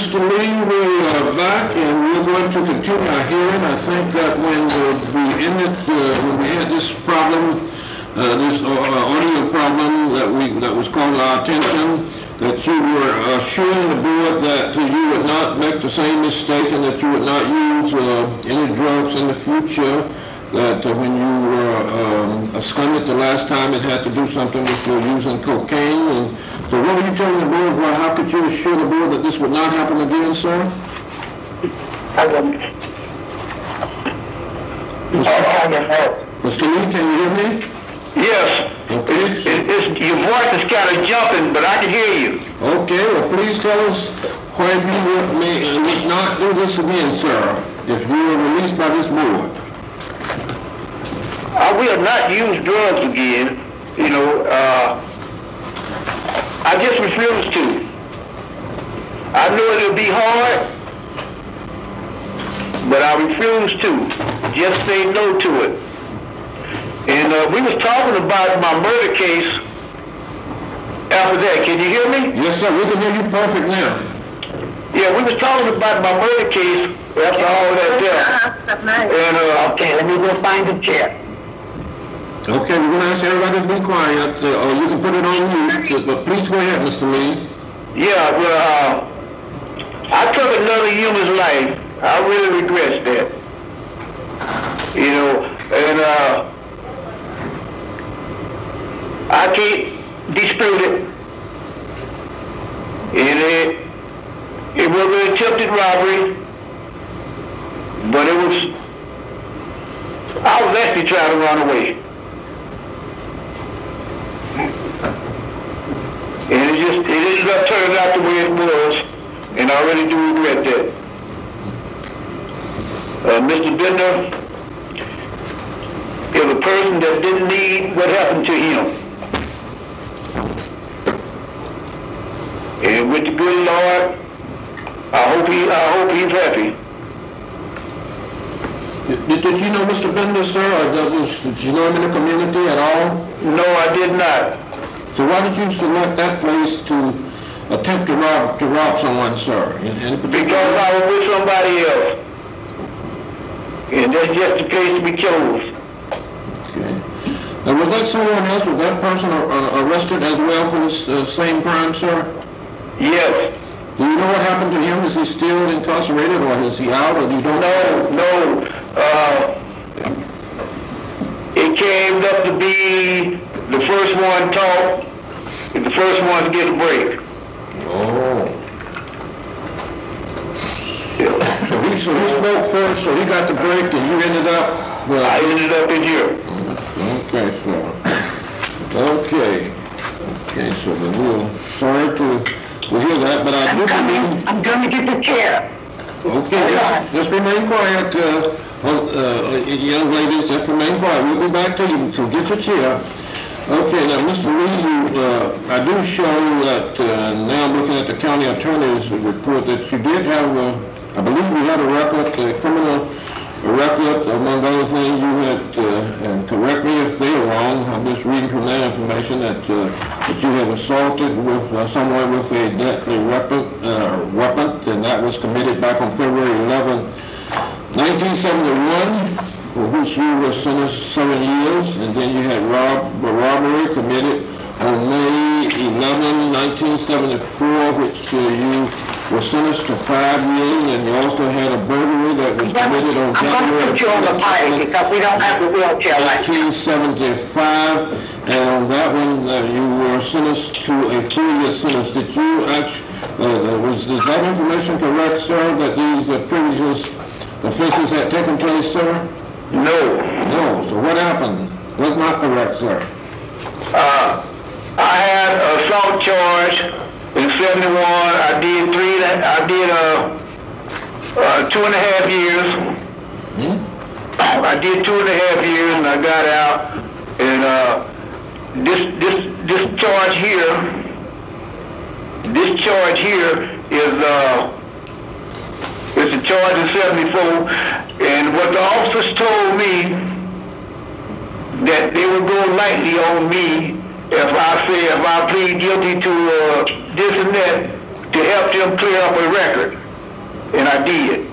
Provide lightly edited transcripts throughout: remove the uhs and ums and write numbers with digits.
Mr. Lee, we're back and we're going to continue our hearing. I think that when we had this problem, this audio problem that was called our attention, that you were assuring the board that you would not make the same mistake and that you would not use any drugs in the future. That when you were absconded the last time, it had to do something with your using cocaine. And so what were you telling the board? Well, how could you assure the board that this would not happen again, sir? I wouldn't. Mr. Lee, can you hear me? Yes. Okay. Your voice is kind of jumping, but I can hear you. Okay, well, please tell us why you would not do this again, sir, if you were released by this board. I will not use drugs again. You know, I just refuse to. I know it'll be hard, but I refuse to. Just say no to it. And we was talking about my murder case after that. Can you hear me? Yes, sir. We can hear you perfect now. Yeah, we was talking about my murder case after all that there. And okay, let me go find a chair. Okay, we're going to ask everybody to be quiet, or you can put it on mute, but please go ahead, Mr. Lee. Yeah, well, I took another human's life. I really regret that. You know, and I can't dispute it. And it was an attempted robbery, but I was actually trying to run away. And it ended up turning out the way it was, and I really do regret that. Mr. Bender is a person that didn't need what happened to him. And with the good Lord, I hope he's happy. Did you know Mr. Bender, sir, or did you know him in the community at all? No, I did not. So why did you select that place to attempt to rob someone, sir? Because I was with somebody else. And that's just the place we chose. Okay. Now, was that someone else, was that person arrested as well for this same crime, sir? Yes. Do you know what happened to him? Is he still incarcerated, or is he out, or you don't know? No. It came up to be the first one talk, and the first one to get a break. Oh. Yeah. So he spoke first, so he got the break, and you ended up... Well, I ended up in here. Okay, sir. Okay, so we're sorry to hear that, but I do believe... I'm going to get the chair. Okay, just remain quiet, young ladies, just remain quiet. We'll be back to you, so get your chair. Okay, now, Mr. Lee, I do show that now I'm looking at the county attorney's report that you did have, I believe you had a record, a criminal record, among other things. You had, and correct me if they're wrong, I'm just reading from that information, that you had assaulted with someone with a deadly weapon, and that was committed back on February 11, 1971. For which you were sentenced 7 years, and then you had robbery committed on May 11, 1974, which you were sentenced to 5 years, and you also had a burglary that was committed on January 1975, and on that one you were sentenced to a 3-year sentence. Did you is that information correct, sir, that these previous offenses had taken place, sir? No. So what happened? Was not correct, sir. I had an assault charge in 71. I did 2.5 years. I did 2.5 years, and I got out. And this charge here is it's a charge in 74, and what the officers told me, that they would go lightly on me if I plead guilty to this and that, to help them clear up a record, and I did.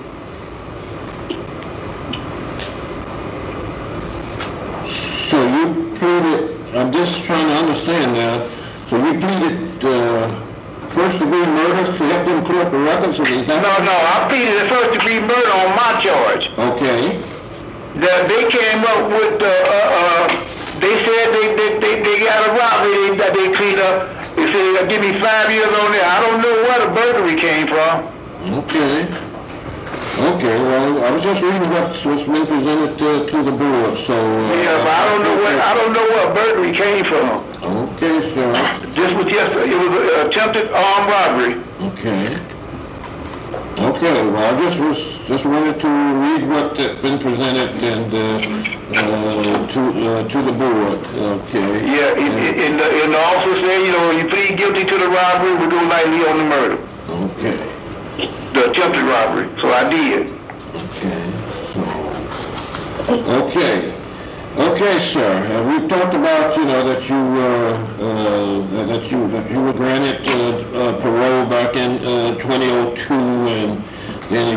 So you pleaded, I'm just trying to understand now, so you pleaded first degree murder to help them clear up the records? Is that No, I pleaded the first degree murder on my charge. okay? They came up with, they said they got a robbery that they cleaned up. They said, give me 5 years on there. I don't know where the burglary came from. Okay. Okay, well, I was just reading what's been presented to the board, so... Yeah, but I don't know where burglary came from. Okay, sir. This was it was an attempted armed robbery. Okay. Okay, well, I just wanted to read what's been presented and to the board. Okay. Yeah, and the officer said, you plead guilty to the robbery, we go lightly on the murder. Okay. The attempted robbery. So I did. Okay. Okay, sir. We've talked about that you were granted parole back in 2002, and then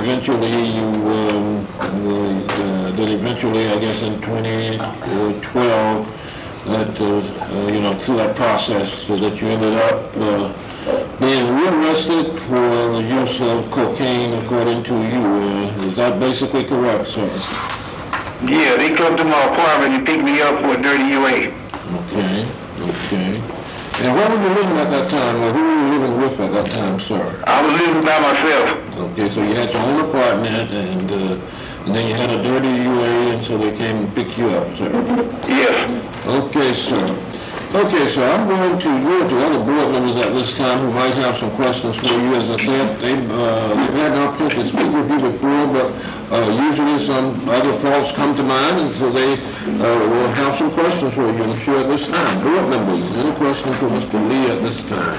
eventually I guess in 2012 that through that process so that you ended up being rearrested for the use of cocaine, according to you. Is that basically correct, sir? Yeah, they come to my apartment and pick me up for a dirty UA. Okay. And where were you living at that time, or who were you living with at that time, sir? I was living by myself. Okay, so you had your own apartment, and then you had a dirty UA, and so they came and picked you up, sir? Yes. Okay, sir. Okay, so I'm going to yield to other board members at this time who might have some questions for you. As I said, they've had an opportunity to speak with you before, but usually some other thoughts come to mind, and so they will have some questions for you, I'm sure, at this time. Board members, any questions for Mr. Lee at this time?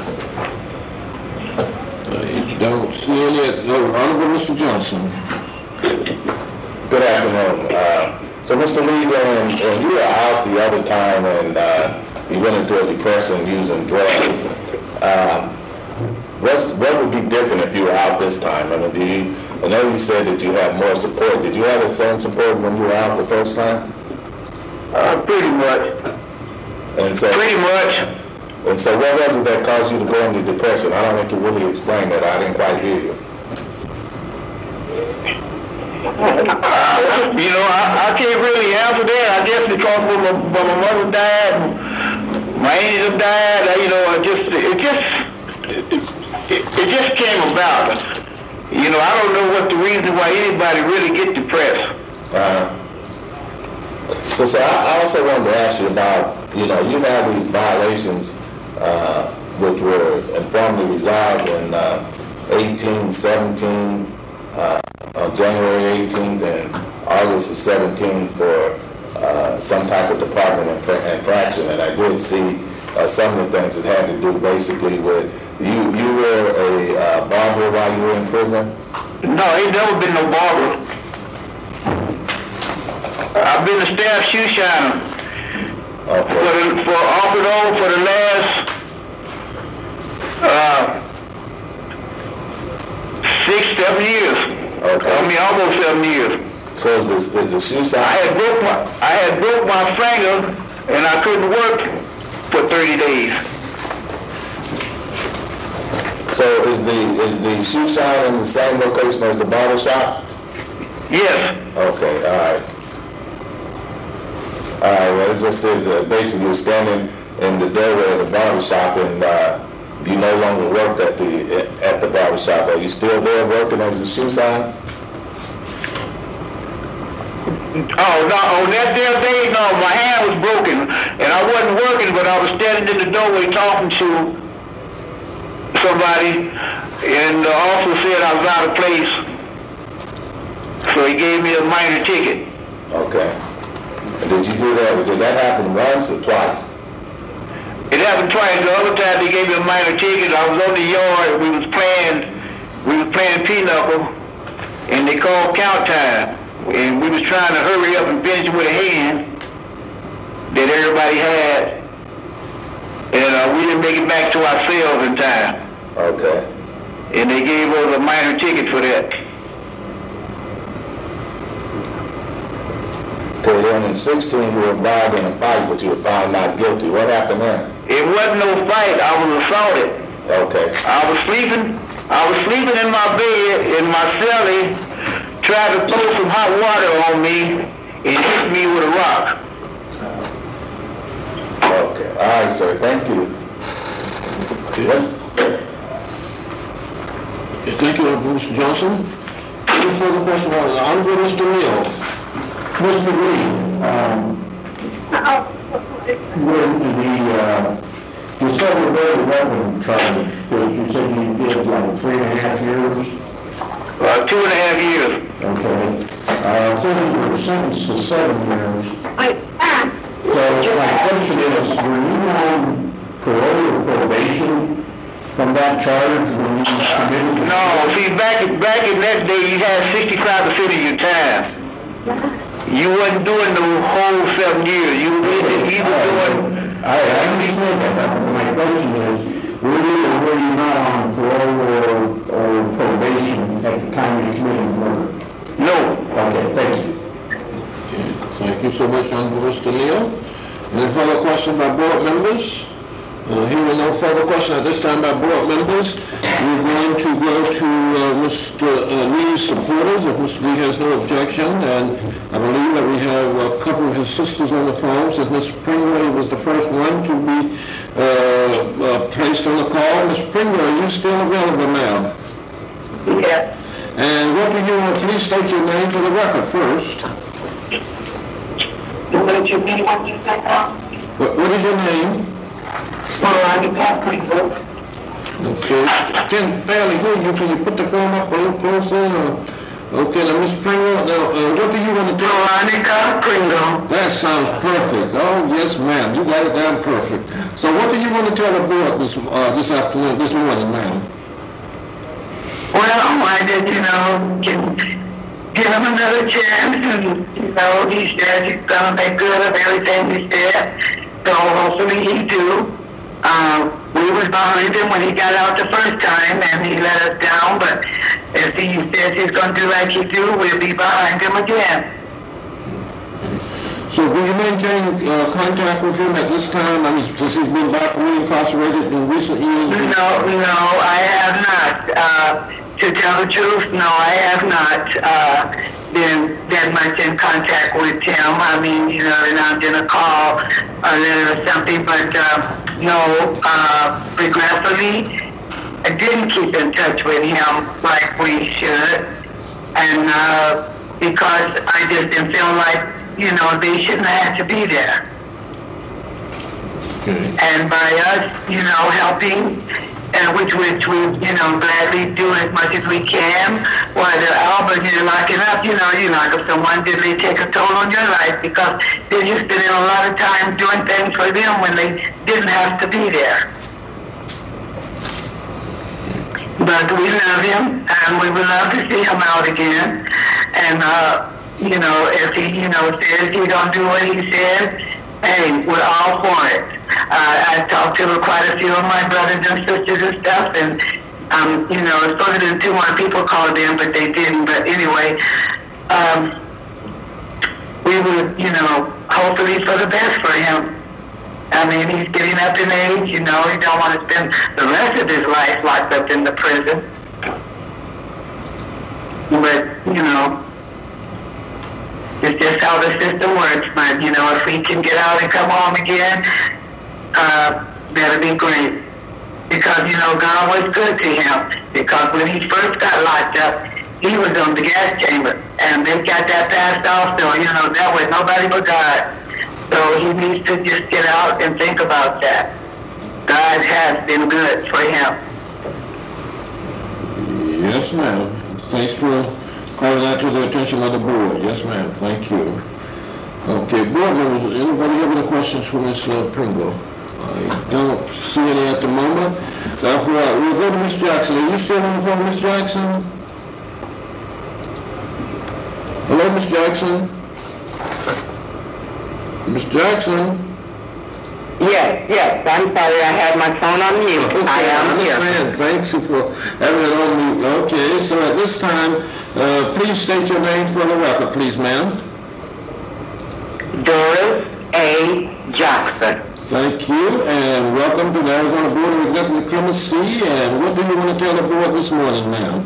I don't see any. Honorable Mr. Johnson. Good afternoon. So, Mr. Lee, when you were out the other time and you went into a depression using drugs, what would be different if you were out this time? I mean, I know you said that you have more support. Did you have the same support when you were out the first time? Pretty much. And so, Pretty much. And so what was it that caused you to go into depression? I don't think you really explained that. I didn't quite hear you. I can't really answer that. I guess because when my mother died, my angel died. It just came about. I don't know what the reason why anybody really get depressed. So I also wanted to ask you about, you have these violations which were informally resolved in 1817. On January 18th and August of 17 for some type of department infraction, and I did see some of the things that had to do basically with you were a barber while you were in prison? No, ain't never been no barber. I've been a staff shoe shiner. Okay. For off and on for the last 6-7 years. Okay. I mean, almost 7 years. So is the shoe shine? I had broke my finger and I couldn't work for 30 days. So is the shoe shine in the same location as the barber shop? Yes. Okay, all right. All right, well, it just says basically you're standing in the doorway of the barber shop and you no longer worked at the barber shop. Are you still there working as a shoe shine? Oh, no, on that damn day, no, my hand was broken and I wasn't working, but I was standing in the doorway talking to somebody and the officer said I was out of place. So he gave me a minor ticket. Okay. And did you do that? Did that happen once or twice? It happened twice. The other time they gave me a minor ticket. I was on the yard. We was playing pinochle, and they called count time. And we was trying to hurry up and finish with a hand that everybody had, and we didn't make it back to our cells in time. Okay. and they gave us a minor ticket for that. Okay, then in 16 you were involved in a fight, but you were found not guilty. What happened then? It wasn't no fight. I was assaulted. Okay. I was sleeping in my bed, and my cellie tried to throw some hot water on me and hit me with a rock. Okay. All right, sir. Thank you. Okay, thank you, Mr. Johnson. Any further questions? I'm going to Mr. Neal. Mr. Reed, when the disorderly weapon charge, which you said you did like 3.5 years? 2.5 years. Okay. I think you were sentenced to 7 years. So my question is, were you on parole or probation from that charge when you committed? No, see, back in that day, you had 65% of your time. You wasn't doing the whole 7 years. You were doing. I understand that. My question is, were you not on parole or probation at the time you committed the murder? No. Okay, thank you. Okay, thank you so much, Honorable Mr. Neal. Any further questions by board members? Hearing no further questions at this time by board members, we're going to go to Mr. Lee's supporters, if Mr. Lee has no objection, and I believe that we have a couple of his sisters on the phone, since Ms. Pringle was the first one to be placed on the call. Ms. Pringle, are you still available, ma'am? Yeah. And what do you want? Please state your name for the record first. What you mean? What you say now? What is your name? Okay, can barely hear you. Can you put the phone up a little closer? Okay, now Miss Pringle, now what do you want to tell? Veronica Pringle. That sounds perfect. Oh yes, ma'am, you got it down perfect. So what do you want to tell the board this afternoon, this morning, ma'am? Well, I did, give him another chance, and he said he's gonna make good of everything he said. So hopefully he do. We was behind him when he got out the first time, and he let us down, but if he says he's going to do like he do, we'll be behind him again. So do you maintain contact with him at this time? I mean, since he's been back reincarcerated in recent years? No, I have not. To tell the truth, no, I have not been that much in contact with him. I mean, and I'm going to call a letter or something, but no, regretfully, I didn't keep in touch with him like we should, and because I just didn't feel like, they shouldn't have to be there. Okay. And by us, helping, which we, gladly do as much as we can, while they're out, but you're locking up, you lock up someone, did they take a toll on your life, because they're just spending a lot of time doing things for them when they didn't have to be there. But we love him, and we would love to see him out again. And, if he, says he's going to do what he said, hey, we're all for it. I talked to quite a few of my brothers and sisters and stuff, and, supposed to 2 more people called in, but they didn't. But anyway, we would, hopefully for the best for him. I mean, he's getting up in age, he don't want to spend the rest of his life locked up in the prison. But, it's just how the system works. But, if we can get out and come home again, that'd be great. Because, God was good to him. Because when he first got locked up, he was on the gas chamber. And they got that passed off, so, that was nobody but God. So he needs to just get out and think about that. God has been good for him. Yes, ma'am. Thanks for calling that to the attention of the board. Yes, ma'am. Thank you. Okay, board members, anybody have any questions for Ms. Pringle? I don't see any at the moment. Therefore, we'll go to Ms. Jackson. Are you still on the phone, Ms. Jackson? Hello, Ms. Jackson? Ms. Jackson? Yes, I'm sorry, I had my phone on mute. Okay, I am here. understand. Thanks for having it on mute. Okay, so at this time, please state your name for the record, please, ma'am. Doris A. Jackson. Thank you, and welcome to the Arizona Board of Executive Clemency. And what do you want to tell the board this morning, ma'am?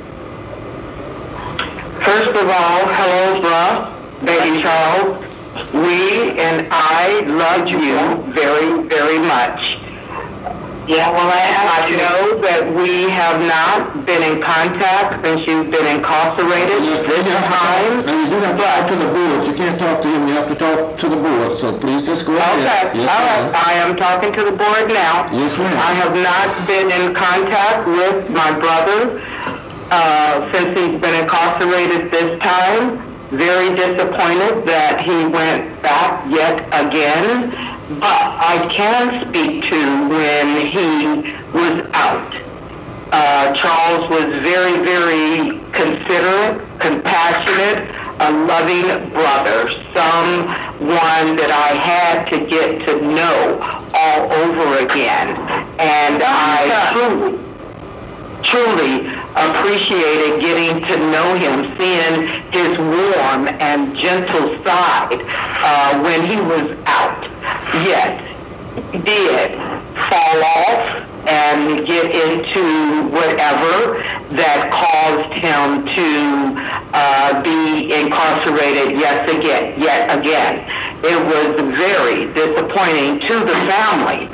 First of all, hello, bruh, baby Charles. We and I love you very, very much. Yeah, well, I know that we have not been in contact since you've been incarcerated this time. And you do have to talk to the board. You can't talk to him. You have to talk to the board. So please just go ahead. Okay, Yes, all right. ma'am. I am talking to the board now. Yes, ma'am. I have not been in contact with my brother since he's been incarcerated this time. Very disappointed that he went back yet again. But I can speak to when he was out. Charles was very, very considerate, compassionate, a loving brother, someone that I had to get to know all over again. And I truly appreciated getting to know him, seeing his warm and gentle side when he was out. Yes, he did fall off and get into whatever that caused him to be incarcerated yet again. It was very disappointing to the family.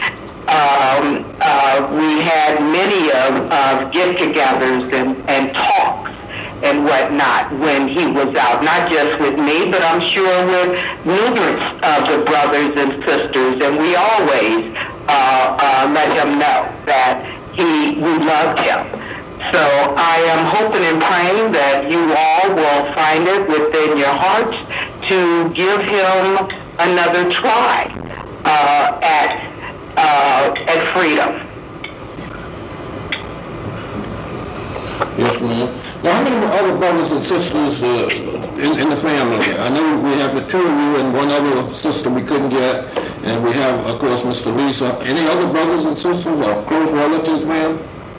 We had many of get-togethers and talks and whatnot when he was out, not just with me, but I'm sure with numerous of the brothers and sisters, and we always let him know that we loved him. So I am hoping and praying that you all will find it within your hearts to give him another try at freedom. Yes, ma'am. Now, how many other brothers and sisters in the family? I know we have the two of you and one other sister we couldn't get, and we have, of course, Mr. Lee. So any other brothers and sisters or close relatives, ma'am?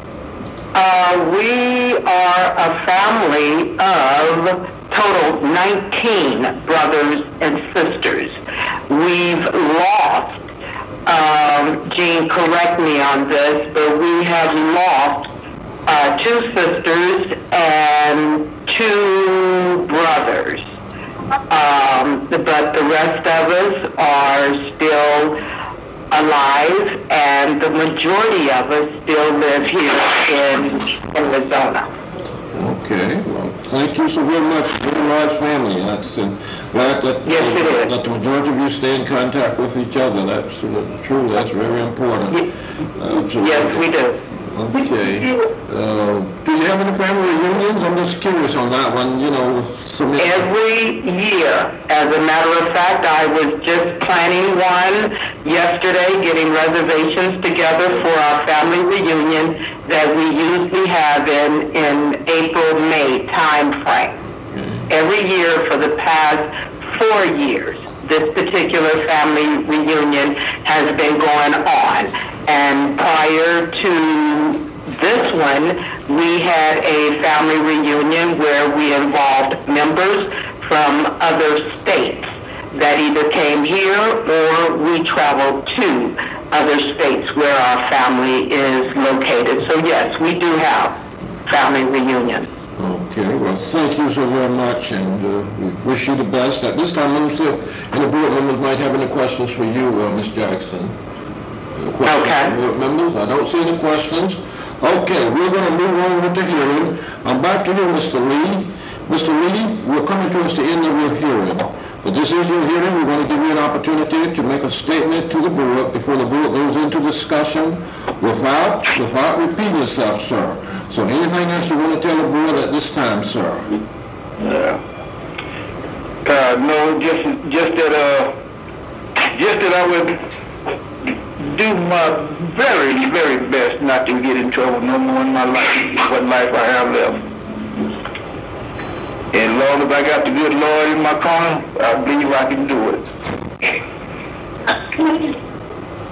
We are a family of total 19 brothers and sisters. We've lost, Jean, correct me on this, but we have lost 2 sisters and 2 brothers. But the rest of us are still alive, and the majority of us still live here in Arizona. Okay, well, thank you so very much. Very large family. That's glad that, Yes, it is. that the majority of you stay in contact with each other. That's true. That's very important. Absolutely. Yes, we do. Okay. Do you have any family reunions? I'm just curious on that one. You know, Every year. As a matter of fact, I was just planning one yesterday, getting reservations together for our family reunion that we usually have in April-May time frame. Every year for the past 4 years, this particular family reunion has been going on. And prior to this one, we had a family reunion where we involved members from other states that either came here or we traveled to other states where our family is located. So yes, we do have family reunions. Okay, well, thank you so very much, and we wish you the best. At this time, let me see if any board members might have any questions for you, Ms. Jackson. Okay. Board members, I don't see any questions. Okay, we're going to move on with the hearing. I'm back to you, Mr. Lee. Mr. Lee, we're coming towards the end of your hearing. But this is your hearing. We're going to give you an opportunity to make a statement to the board before the board goes into discussion without repeating yourself, sir. So anything else you want to tell the board at this time, sir? No, just that I would do my very, very best not to get in trouble no more in my life, what life I have left. And Lord, if I got the good Lord in my corner, I believe I can do it.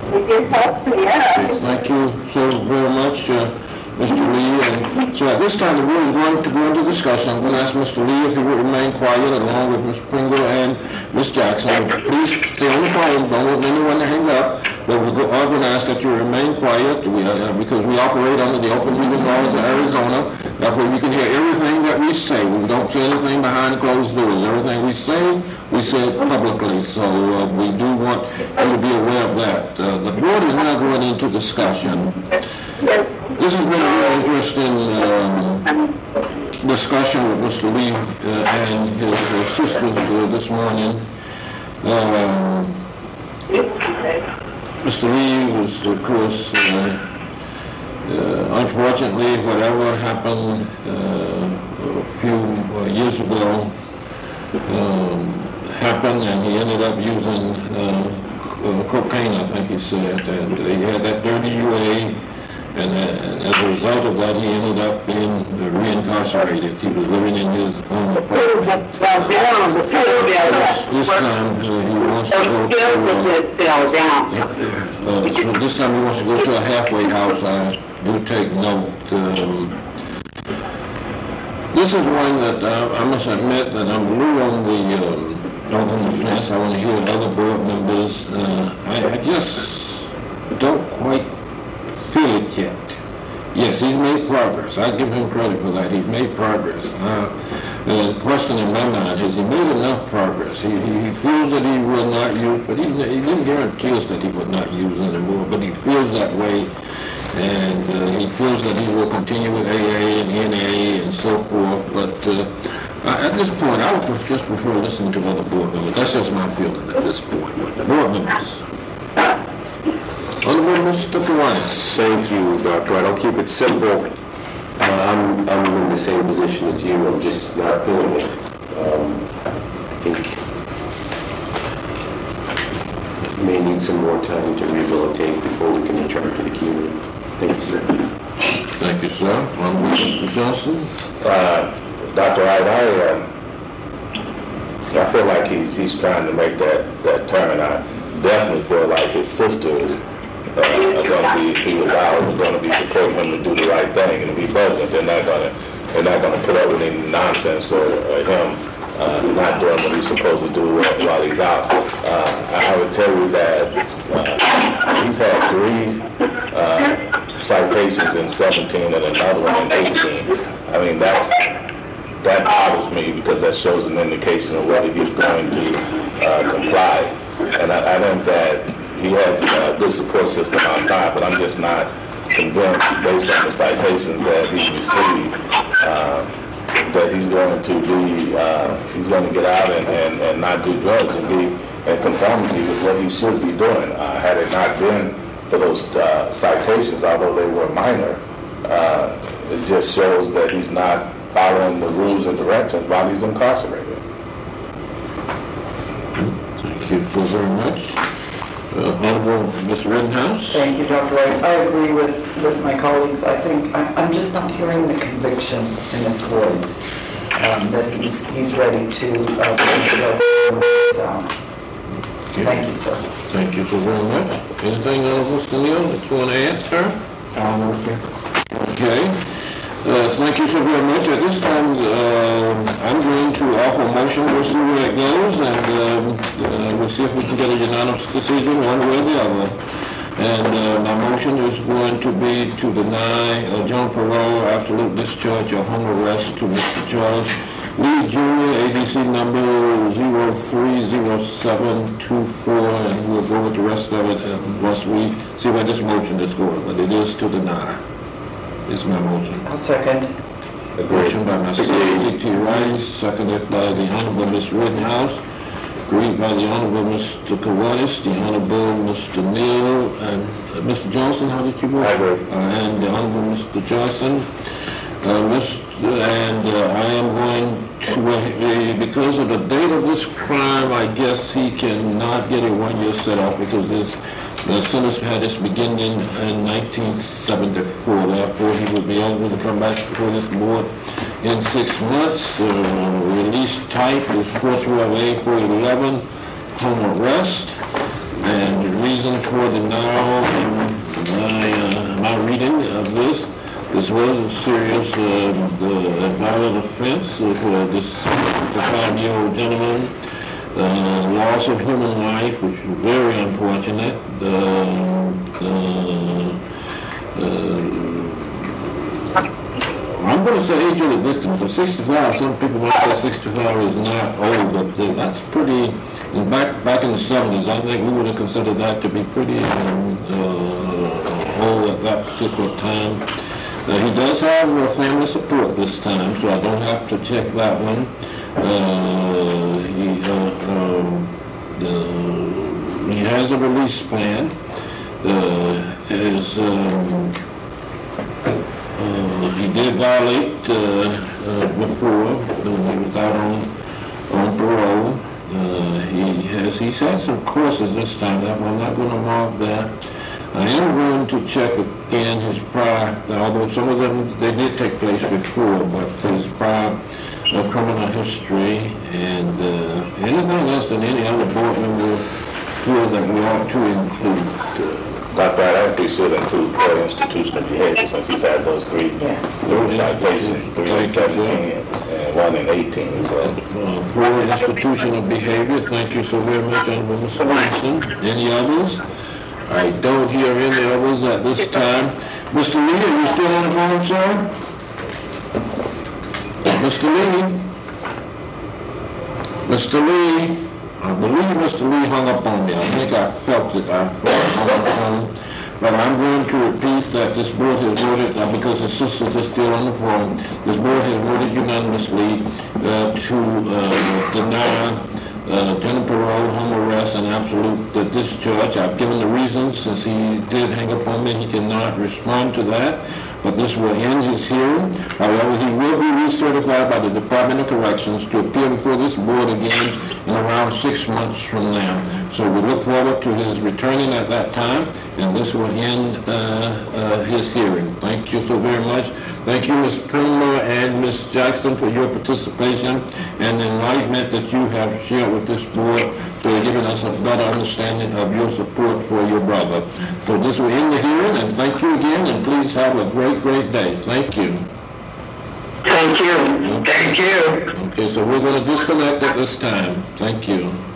It did help me, yeah. Okay, thank you so very much, Mr. Lee. And so at this time, the board is going to go into discussion. I'm going to ask Mr. Lee if he would remain quiet along with Ms. Pringle and Ms. Jackson. Please stay on the phone. Don't want anyone to hang up. But we're going to ask that you remain quiet because we operate under the open meeting laws of Arizona. Therefore, you can hear everything that we say. We don't say anything behind closed doors. Everything we say publicly. So we do want you to be aware of that. The board is now going into discussion. This has been a very interesting discussion with Mr. Lee and his sisters this morning. Mr. Lee was, of course, unfortunately, whatever happened a few years ago happened, and he ended up using cocaine, I think he said, and he had that dirty UA, and as a result of that, he ended up being reincarcerated. He was living in his own apartment. This time, he wants to go to... so this time he wants to go to a halfway house. I do take note. This is one that I must admit that I'm a little on the fence. I want to hear other board members. I just don't quite feel it yet. Yes, he's made progress. I give him credit for that. He's made progress. The question in my mind is, he made enough progress. He feels that he will not use, but he didn't guarantee us that he would not use anymore, but he feels that way, and he feels that he will continue with AA and NA and so forth, but at this point, I would just prefer listening to other board members. That's just my feeling at this point. Board members. Honorable Mr. Kawanis. Thank you, Dr. Wright. I'll keep it simple. I'm in the same position as you. I'm just not feeling it. I think we may need some more time to rehabilitate before we can return to the community. Thank you, sir. Thank you, sir. Honorable Mr. Johnson. Dr. Wright, I feel like he's trying to make that turn. I definitely feel like his sisters are going to be, if he was out, are going to be supporting him to do the right thing. And if he doesn't, they're not going to put up with any nonsense or him not doing what he's supposed to do while he's out. I would tell you that he's had 3 citations in 17 and another one in 18. I mean, that bothers me because that shows an indication of whether he's going to comply. And I think that he has a good support system outside, but I'm just not convinced, based on the citations that he's received, that he's going to get out and not do drugs and be in conformity with what he should be doing. Had it not been for those citations, although they were minor, it just shows that he's not following the rules and directions while he's incarcerated. Thank you so very much. Honorable Ms. Rittenhouse. Thank you, Dr. Wright. I agree with my colleagues. I think I'm just not hearing the conviction in his voice that he's ready to finish it out. Okay. Thank you, sir. Thank you so very much. Anything else, Mr. Neal, that you want to add, sir? Okay. Thank you so very much. At this time, I'm going to offer a motion. We'll see where it goes, and we'll see if we can get a unanimous decision one way or the other. And my motion is going to be to deny John Parole absolute discharge or home arrest to Mr. Charles Lee Jr., ADC number 030724, and we'll go with the rest of it once we see where this motion is going. But it is to deny. Is my motion. I'll second. Motion by Mr. C.T. Rice, seconded by the Honorable Ms. Rittenhouse, agreed by the Honorable Mr. Kawanis, the Honorable Mr. Neal, and Mr. Johnson. How did you vote? I agree. And the Honorable Mr. Johnson. I am going to, because of the date of this crime, I guess he cannot get a 1-year set off because the sentence had its beginning in 1974. Therefore, he will be eligible to come back before this board in 6 months. Release type is 412A 411, home arrest. And the reason for the now, my reading of this was a serious violent offense for this 55-year-old gentleman. Loss of human life, which is very unfortunate. I'm going to say age of the victim. So 65, some people might say 65 is not old, but that's pretty. Back in the 70s, I think we would have considered that to be pretty old at that particular time. He does have family support this time, so I don't have to check that one. He has a release plan. He did violate before when he was out on parole. He's had some courses this time. I'm not going to mark that. I am going to check again his prior, although some of them, they did take place before, but his prior criminal history and anything else that any other board member feel that we ought to include. Dr. I think we should include poor institutional behavior since he's had those three citations, 3 in 17 and 1 in 18. So. Poor institutional behavior. Thank you so very much, Honorable Mr. Wilson. Any others? I don't hear any others at this time. Mr. Lee, are you still on the phone, sir? Mr. Lee? Mr. Lee? I believe Mr. Lee hung up on me. I think I felt it. I hung up on him. But I'm going to repeat that this board has voted, because his sisters are still on the phone, this board has voted unanimously to deny general parole, home arrest, and absolute discharge. I've given the reasons. Since he did hang up on me, he cannot respond to that. But this will end his hearing. However, he will be recertified by the Department of Corrections to appear before this board again in around 6 months from now. So we look forward to his returning at that time, and this will end his hearing. Thank you so very much. Thank you, Ms. Pimler and Ms. Jackson, for your participation and the enlightenment that you have shared with this board for giving us a better understanding of your support for your brother. So this will end the hearing, and thank you again, and please have a great day. Thank you. Thank you. Okay. Thank you. Okay, so we're going to disconnect at this time. Thank you.